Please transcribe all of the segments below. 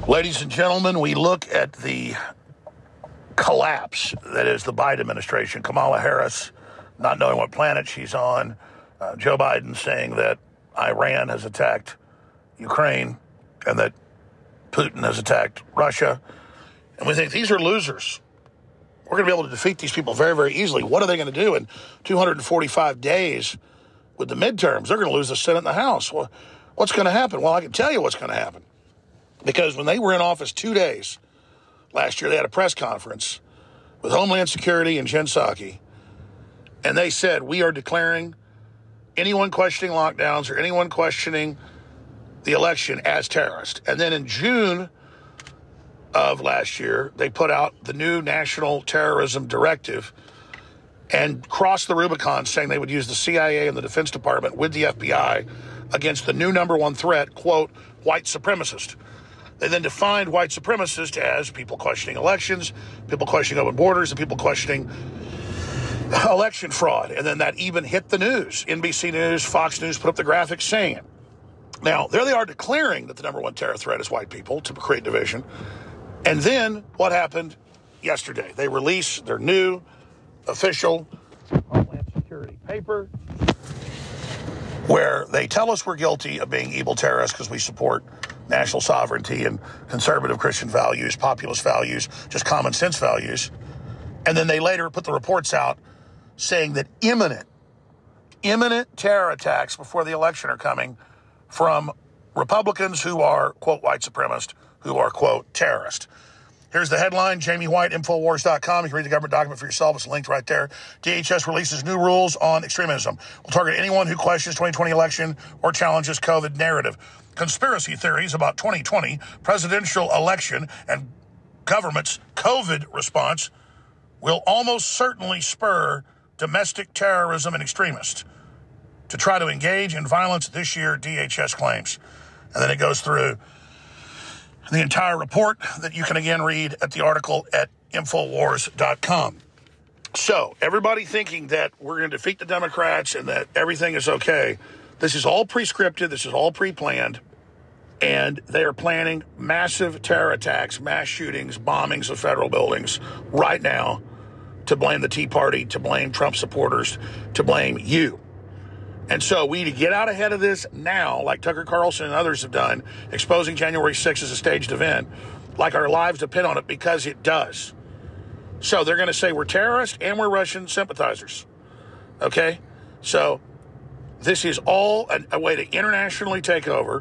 Ladies and gentlemen, we look at the collapse that is the Biden administration. Kamala Harris not knowing what planet she's on. Joe Biden saying that Iran has attacked Ukraine and that Putin has attacked Russia. And we think these are losers. We're going to be able to defeat these people very, very easily. What are they going to do in 245 days with the midterms? They're going to lose the Senate and the House. Well, what's going to happen? Well, I can tell you what's going to happen. Because when they were in office 2 days last year, they had a press conference with Homeland Security and Jen Psaki, and they said, we are declaring anyone questioning lockdowns or anyone questioning the election as terrorist. And then in June of last year, they put out the new National Terrorism Directive and crossed the Rubicon, saying they would use the CIA and the Defense Department with the FBI against the new number one threat, quote, white supremacist. They then defined white supremacist as people questioning elections, people questioning open borders, and people questioning election fraud. And then that even hit the news. NBC News, Fox News put up the graphics saying it. Now, there they are declaring that the number one terror threat is white people to create division. And then what happened yesterday? They released their new official Homeland Security paper where they tell us we're guilty of being evil terrorists because we support national sovereignty and conservative Christian values, populist values, just common sense values. And then they later put the reports out saying that imminent terror attacks before the election are coming from Republicans who are, quote, white supremacist, who are, quote, terrorist. Here's the headline, Jamie White, Infowars.com. You can read the government document for yourself. It's linked right there. DHS releases new rules on extremism. Will target anyone who questions 2020 election or challenges COVID narrative. Conspiracy theories about 2020 presidential election and government's COVID response will almost certainly spur domestic terrorism and extremists to try to engage in violence this year, DHS claims. And then it goes through the entire report that you can again read at the article at Infowars.com. So everybody thinking that we're going to defeat the Democrats and that everything is okay, this is all pre-scripted, this is all pre-planned, and they are planning massive terror attacks, mass shootings, bombings of federal buildings right now to blame the Tea Party, to blame Trump supporters, to blame you. And so we need to get out ahead of this now, like Tucker Carlson and others have done, exposing January 6th as a staged event, like our lives depend on it, because it does. So they're going to say we're terrorists and we're Russian sympathizers. Okay? So this is all a way to internationally take over,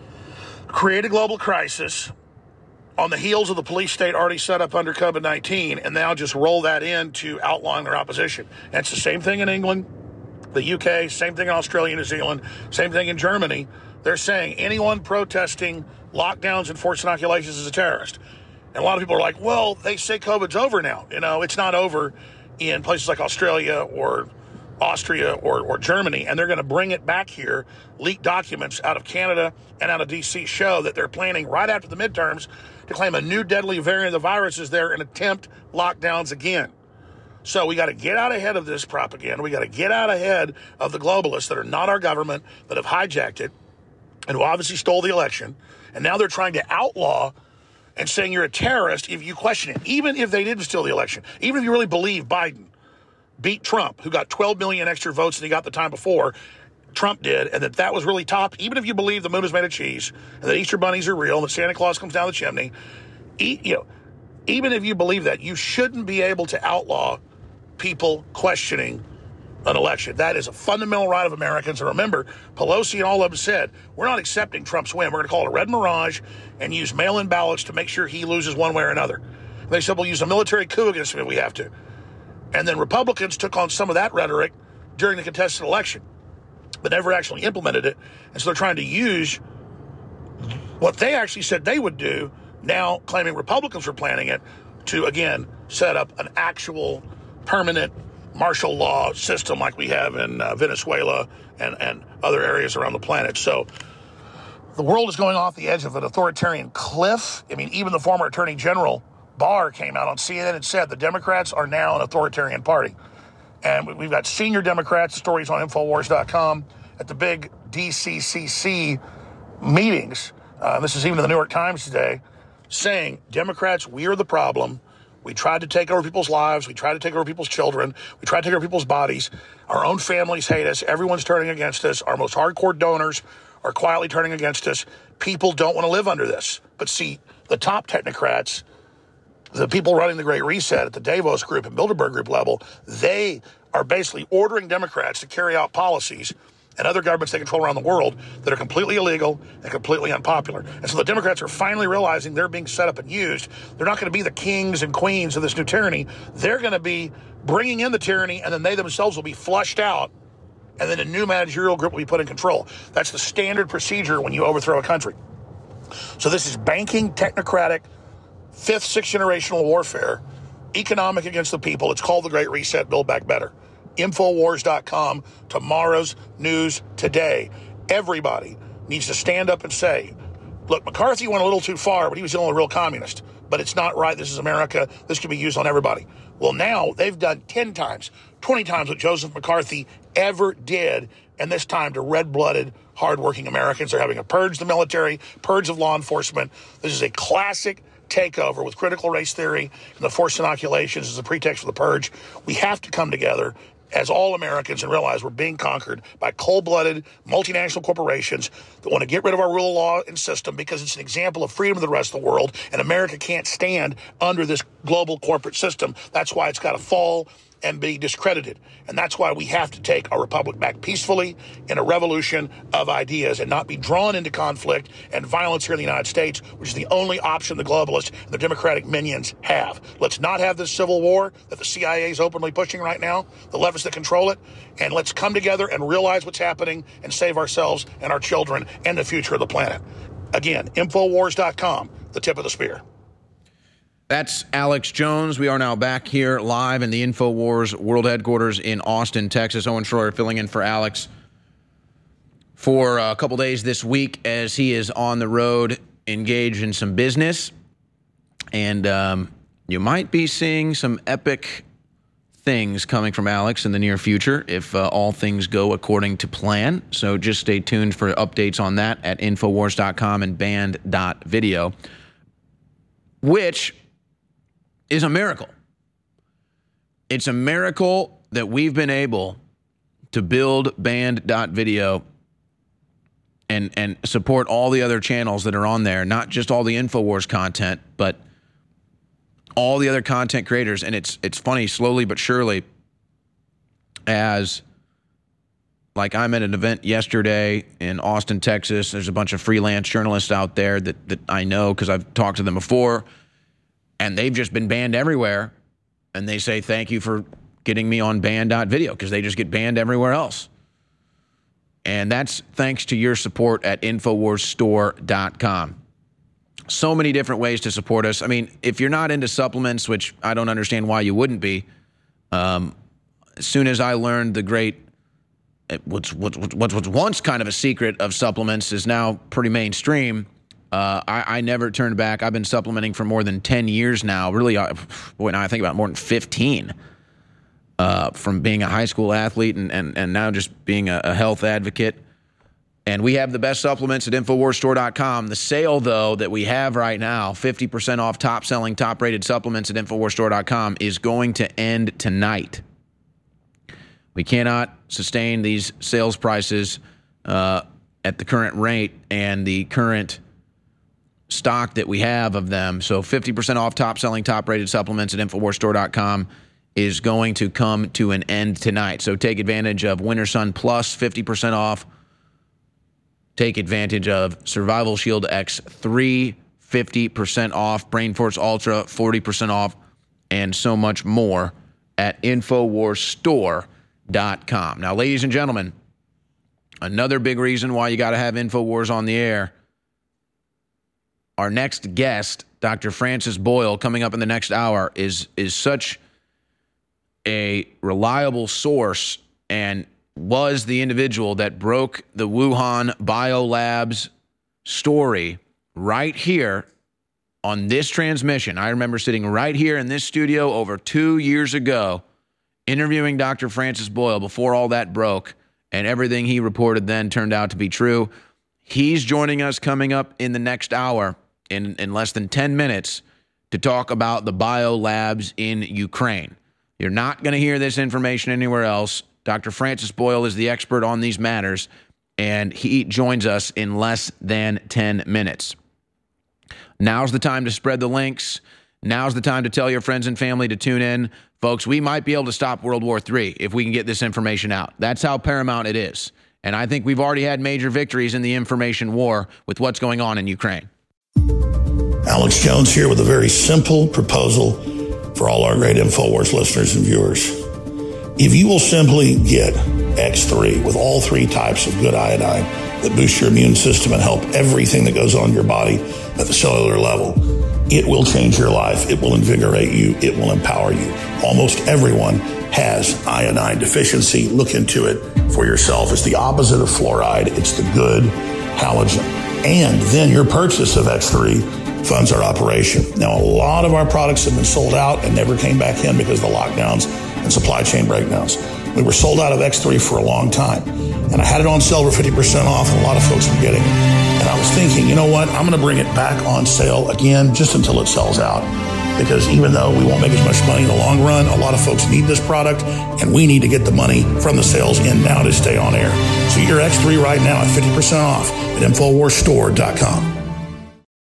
create a global crisis on the heels of the police state already set up under COVID-19, and now just roll that into outlawing their opposition. And it's the same thing in England, the UK, same thing in Australia, New Zealand, same thing in Germany. They're saying anyone protesting lockdowns and forced inoculations is a terrorist. And a lot of people are like, well, they say COVID's over now. You know, it's not over in places like Australia or Austria or Germany, and they're going to bring it back here. Leaked documents out of Canada and out of D.C. show that they're planning right after the midterms to claim a new deadly variant of the virus is there and attempt lockdowns again. So we got to get out ahead of this propaganda. We got to get out ahead of the globalists that are not our government, that have hijacked it, and who obviously stole the election. And now they're trying to outlaw and saying you're a terrorist if you question it, even if they didn't steal the election, even if you really believe Biden beat Trump, who got 12 million extra votes than he got the time before Trump did, and that was really top. Even if you believe the moon is made of cheese, and that Easter bunnies are real, and that Santa Claus comes down the chimney, even if you believe that, you shouldn't be able to outlaw people questioning an election. That is a fundamental right of Americans. And remember, Pelosi and all of them said, we're not accepting Trump's win. We're going to call it a red mirage and use mail-in ballots to make sure he loses one way or another. And they said, we'll use a military coup against him if we have to. And then Republicans took on some of that rhetoric during the contested election, but never actually implemented it. And so they're trying to use what they actually said they would do, now claiming Republicans were planning it, to, again, set up an actual permanent martial law system like we have in Venezuela and other areas around the planet. So the world is going off the edge of an authoritarian cliff. I mean, even the former Attorney General Barr came out on CNN and said the Democrats are now an authoritarian party. And we've got senior Democrats, stories on Infowars.com, at the big DCCC meetings. This is even in the New York Times today, saying, Democrats, we are the problem. We tried to take over people's lives. We tried to take over people's children. We tried to take over people's bodies. Our own families hate us. Everyone's turning against us. Our most hardcore donors are quietly turning against us. People don't want to live under this. But see, the top technocrats, the people running the Great Reset at the Davos Group and Bilderberg Group level, they are basically ordering Democrats to carry out policies and other governments they control around the world that are completely illegal and completely unpopular. And so the Democrats are finally realizing they're being set up and used. They're not going to be the kings and queens of this new tyranny. They're going to be bringing in the tyranny, and then they themselves will be flushed out, and then a new managerial group will be put in control. That's the standard procedure when you overthrow a country. So this is banking, technocratic, fifth, sixth generational warfare, economic against the people. It's called the Great Reset, Build Back Better. Infowars.com, tomorrow's news today. Everybody needs to stand up and say, look, McCarthy went a little too far, but he was the only real communist. But it's not right. This is America. This can be used on everybody. Well, now they've done 10 times, 20 times what Joseph McCarthy ever did, and this time to red-blooded, hardworking Americans. They're having a purge the military, purge of law enforcement. This is a classic takeover with critical race theory and the forced inoculations as a pretext for the purge. We have to come together as all Americans and realize we're being conquered by cold-blooded multinational corporations that want to get rid of our rule of law and system because it's an example of freedom to the rest of the world, and America can't stand under this global corporate system. That's why it's got to fall and be discredited. And that's why we have to take our republic back peacefully in a revolution of ideas and not be drawn into conflict and violence here in the United States, which is the only option the globalists and the Democratic minions have. Let's not have this civil war that the CIA is openly pushing right now, the leftists that control it, and let's come together and realize what's happening and save ourselves and our children and the future of the planet. Again, Infowars.com, the tip of the spear. That's Alex Jones. We are now back here live in the InfoWars World Headquarters in Austin, Texas. Owen Schroyer filling in for Alex for a couple days this week as he is on the road engaged in some business. And you might be seeing some epic things coming from Alex in the near future if all things go according to plan. So just stay tuned for updates on that at Infowars.com and Band.video, which is a miracle. It's a miracle that we've been able to build Band.video and support all the other channels that are on there, not just all the InfoWars content, but all the other content creators. And it's funny, slowly but surely, as like I'm at an event yesterday in Austin, Texas. There's a bunch of freelance journalists out there that I know because I've talked to them before. And they've just been banned everywhere. And they say, thank you for getting me on Band.video, because they just get banned everywhere else. And that's thanks to your support at InfoWarsStore.com. So many different ways to support us. I mean, if you're not into supplements, which I don't understand why you wouldn't be, as soon as I learned the great, what's once kind of a secret of supplements is now pretty mainstream, I never turned back. I've been supplementing for more than 10 years now. Really, boy, now I think about more than 15. From being a high school athlete and now just being a health advocate. And we have the best supplements at InfoWarsStore.com. The sale, though, that we have right now, 50% off top-selling, top-rated supplements at InfoWarsStore.com, is going to end tonight. We cannot sustain these sales prices at the current rate and the current stock that we have of them. So 50% off top-selling, top-rated supplements at InfoWarsStore.com is going to come to an end tonight. So take advantage of Winter Sun Plus, 50% off. Take advantage of Survival Shield X3, 50% off. Brain Force Ultra, 40% off. And so much more at InfoWarsStore.com. Now, ladies and gentlemen, another big reason why you got to have InfoWars on the air. Our next guest, Dr. Francis Boyle, coming up in the next hour, is such a reliable source and was the individual that broke the Wuhan Biolabs story right here on this transmission. I remember sitting right here in this studio over 2 years ago, interviewing Dr. Francis Boyle before all that broke, and everything he reported then turned out to be true. He's joining us coming up in the next hour. in less than 10 minutes to talk about the biolabs in Ukraine. You're not going to hear this information anywhere else. Dr. Francis Boyle is the expert on these matters, and he joins us in less than 10 minutes. Now's the time to spread the links. Now's the time to tell your friends and family to tune in. Folks, we might be able to stop World War III if we can get this information out. That's how paramount it is. And I think we've already had major victories in the information war with what's going on in Ukraine. Alex Jones here with a very simple proposal for all our great InfoWars listeners and viewers. If you will simply get X3 with all 3 types of good iodine that boost your immune system and help everything that goes on in your body at the cellular level, it will change your life. It will invigorate you. It will empower you. Almost everyone has iodine deficiency. Look into it for yourself. It's the opposite of fluoride. It's the good halogen. And then your purchase of X3 funds our operation. Now, a lot of our products have been sold out and never came back in because of the lockdowns and supply chain breakdowns. We were sold out of X3 for a long time. And I had it on sale for 50% off, and a lot of folks were getting it. And I was thinking, you know what? I'm going to bring it back on sale again just until it sells out. Because even though we won't make as much money in the long run, a lot of folks need this product, and we need to get the money from the sales in now to stay on air. So your X3 right now at 50% off at InfoWarsStore.com.